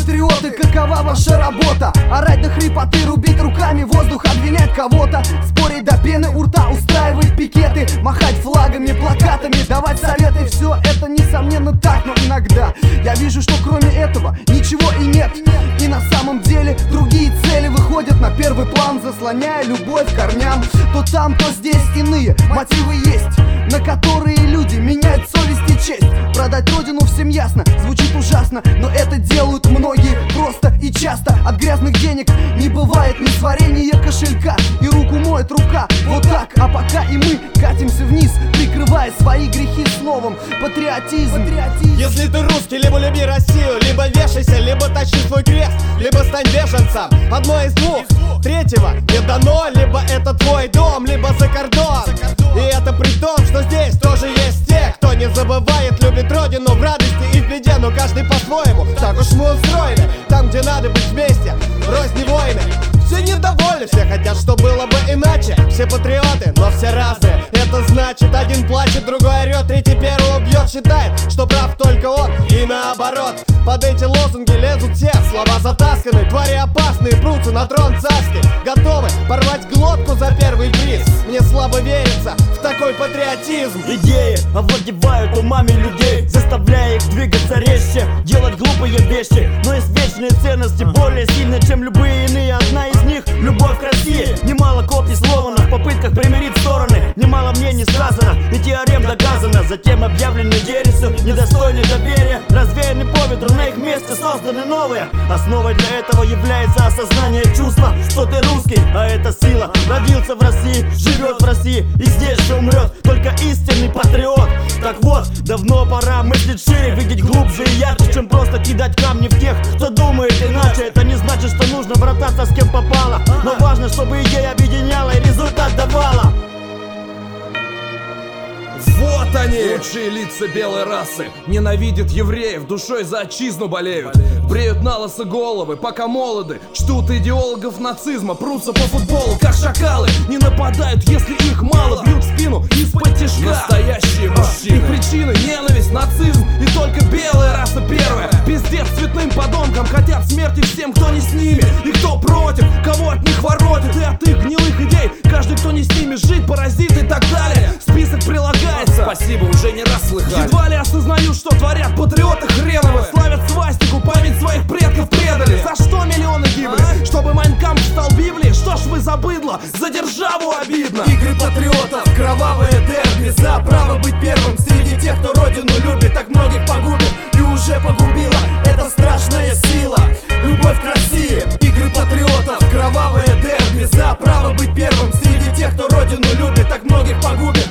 патриоты, какова ваша работа? Орать до хрипоты, рубить руками воздух, обвинять кого-то, спорить до пены у рта, устраивать пикеты, махать флагами, плакатами, давать советы. Все это несомненно так, но иногда я вижу, что кроме этого ничего и нет. И на самом деле другие цели выходят на первый план, заслоняя любовь к корням. То там, то здесь иные мотивы есть, на которые люди меняют совесть и честь. Продать родину всем ясно, звучит ужасно, но это делают многие просто и часто. От грязных денег не бывает несварения кошелька, и руку моет рука, вот так. А пока и мы катимся вниз, прикрывая свои грехи словом патриотизм. Если ты русский, либо люби Россию, либо вешайся, либо тащи свой крест, либо стань беженцем. Одно из двух, третьего не дано. Либо это твой дом, либо за кордон. И это при том, что здесь тоже есть те, кто не забывает, любит родину в радости и в беде. Но каждый по-своему, так уж мы устроены. Там, где надо быть вместе, розни войны. Все недовольны, все хотят, что было бы иначе. Все патриоты, но все разные. Это значит, один плачет, другой орет, третий первого бьет. Считает, что прав только он, и наоборот. Под эти лозунги лезут все, слова затасканы. Твари опасные, прутся на трон царский, готовы порвать глотку за первый приз. Мне слабо верится в такой патриотизм. Идеи овладевают умами людей, заставляя их двигаться резче, делать глупые вещи. Но есть вечные ценности, более сильные, чем любые иные. Одна из них — любовь к России. Немало копий сломано в попытках примирить стороны, немало мнений сказано и теорем доказано. Затем объявлены ересью, недостойны доверия, развеяны по ветру, на их месте созданы новые. Основой для этого является осознание чувства, что ты русский, а это сила. Родился в России, живет в России и здесь же умрет только истинный патриот. Так вот, давно пора мыслить шире, видеть глубже и ярче, чем просто кидать камни в тех, кто думает иначе. Это не значит, что нужно брататься с кем попало, но важно, чтобы идея объединяла и результат давала. Вот они, лучшие лица белой расы. Ненавидят евреев, душой за отчизну болеют. Бреют на лысо головы, пока молоды. Чтут идеологов нацизма, прутся по футболу, как шакалы. Не нападают, если их мало, бьют в спину из-под тишка. Настоящие мужчины. Их причины — ненависть, нацизм, и только белая раса первая. Пиздец цветным подонкам, хотят смерти всем, кто не с ними. И кто против, кого от них воротит. И от их гнилых идей каждый, кто не с ними, жить, паразит и так далее. Список прилагается. Спасибо, уже не раз слыхали. Едва ли осознают, что творят патриоты хреновы. Славят свастику, память своих предков предали. За что миллионы гибли? Чтобы Майн Кампф стал Библией? Что ж вы за быдло? За державу обидно. Игры патриотов, кровавое дерби. За право быть первым среди тех, кто родину любит, так многих погубит и уже погубила эта страшная сила. Любовь к России. Игры патриотов, кровавое дерби. За право быть первым среди тех, кто родину любит, так многих погубит